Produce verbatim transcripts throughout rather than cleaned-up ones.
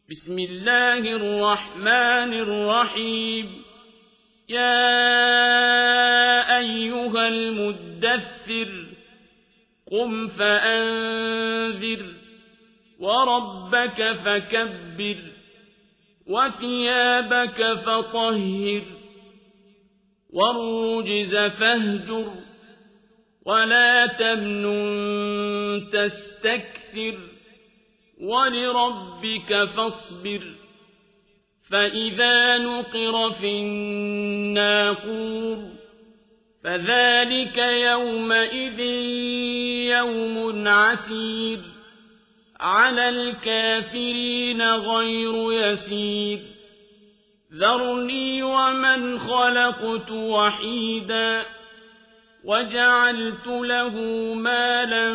بسم الله الرحمن الرحيم يا أيها المدثر قم فأنذر وربك فكبر وثيابك فطهر والرجز فاهجر ولا تمنن تستكثر ولربك فاصبر فإذا نقر في الناقور فذلك يومئذ يوم عسير على الكافرين غير يسير ذرني ومن خلقت وحيدا وجعلت له مالا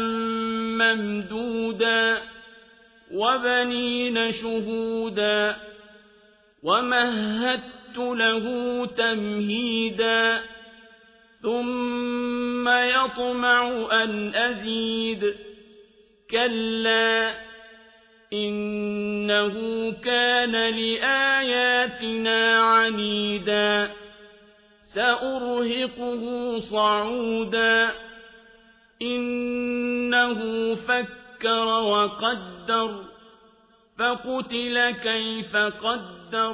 ممدودا وبنين شهودا ومهدت له تمهيدا ثم يطمع أن أزيد كلا إنه كان لآياتنا عنيدا سأرهقه صعودا إنه فكر وقدر فقتل كيف قدر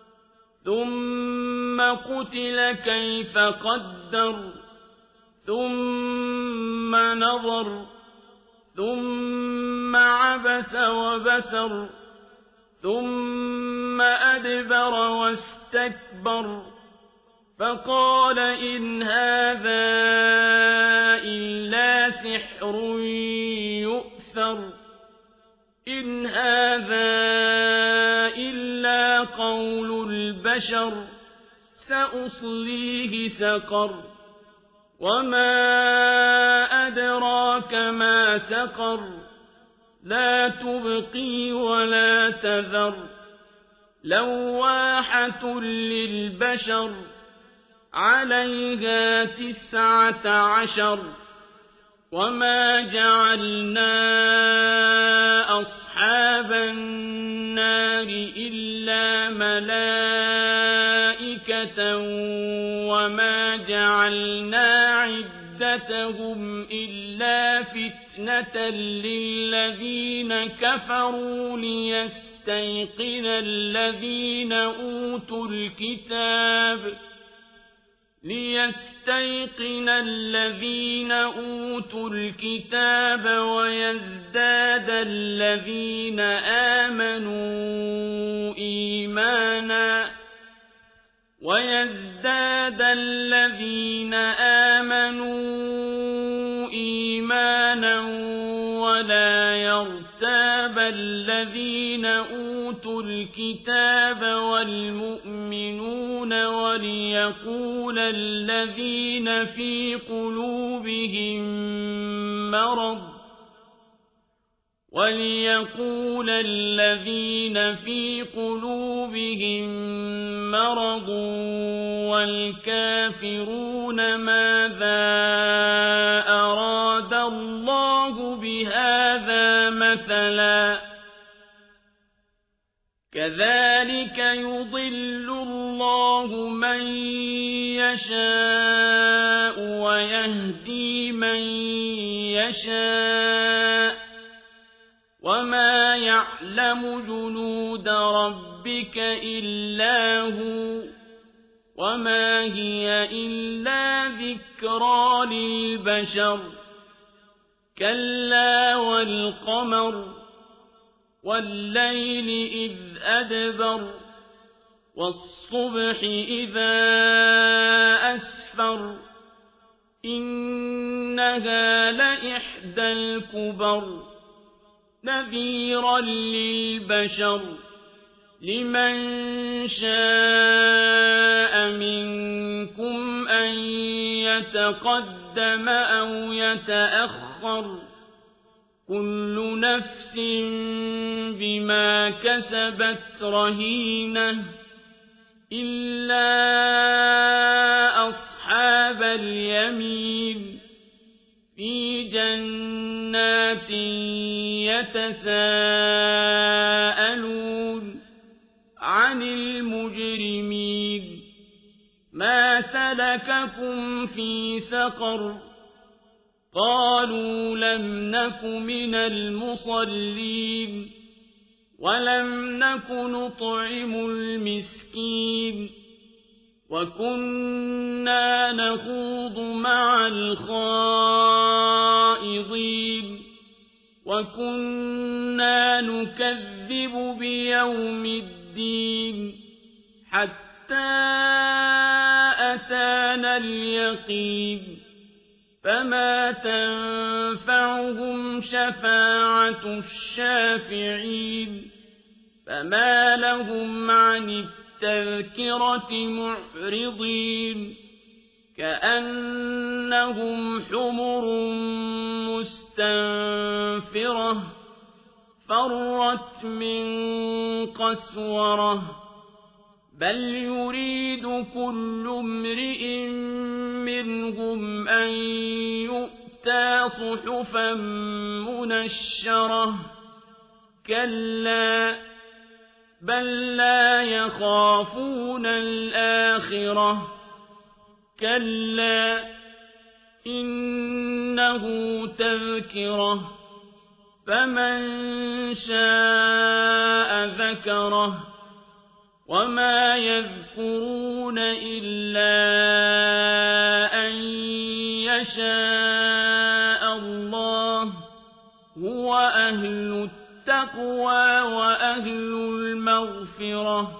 ثم قتل كيف قدر ثم نظر ثم عبس وبسر ثم أدبر واستكبر فقال إن هذا إلا سحر يؤثر إن هذا إلا قول البشر سأصليه سقر وما أدراك ما سقر لا تبقي ولا تذر لواحة للبشر عليها تسعة عشر وما جعلنا أصحاب النار إلا ملائكة وما جعلنا عدتهم إلا فتنة للذين كفروا ليستيقن الذين أوتوا الكتاب ليستيقن الذين أوتوا الكتاب ويزداد الذين آمنوا إيمانا ويزداد الذين آمنوا إيمانا ولا يرتاب الذين أوتوا الكتاب والمؤمنون وليقول الذين في قلوبهم مرض وليقول الذين في قلوبهم مرض والكافرون ماذا أراد الله بهذا مثلا كذلك يضل الله من يشاء ويهدي من يشاء وما يعلم جنود ربك إلا هو وما هي إلا ذكرى للبشر كلا والقمر والليل إذ أدبر والصبح إذا أسفر إنها لإحدى الكبر نذيرا للبشر لمن شاء منكم أن يتقدم أو يتأخر كل نفس بما كسبت رهينة إلا أصحاب اليمين في جنات يتساءلون عن المجرمين ما سلككم في سقر قالوا لم نك من المصلين ولم نك نطعم المسكين وكنا نخوض مع الخائضين وكنا نكذب بيوم الدين حتى أتانا اليقين فما تنفعهم شفاعة الشافعين فما لهم عن التذكرة معرضين كأنهم حمر مستنفرة فرت من قسورة بل يريد كل امرئ منهم أن يؤتى صحفا منشرة كلا بل لا يخافون الآخرة كلا إنه تذكرة فمن شاء ذكره وما يذكرون إلا أن يشاء الله هو أهل التقوى وأهل المغفرة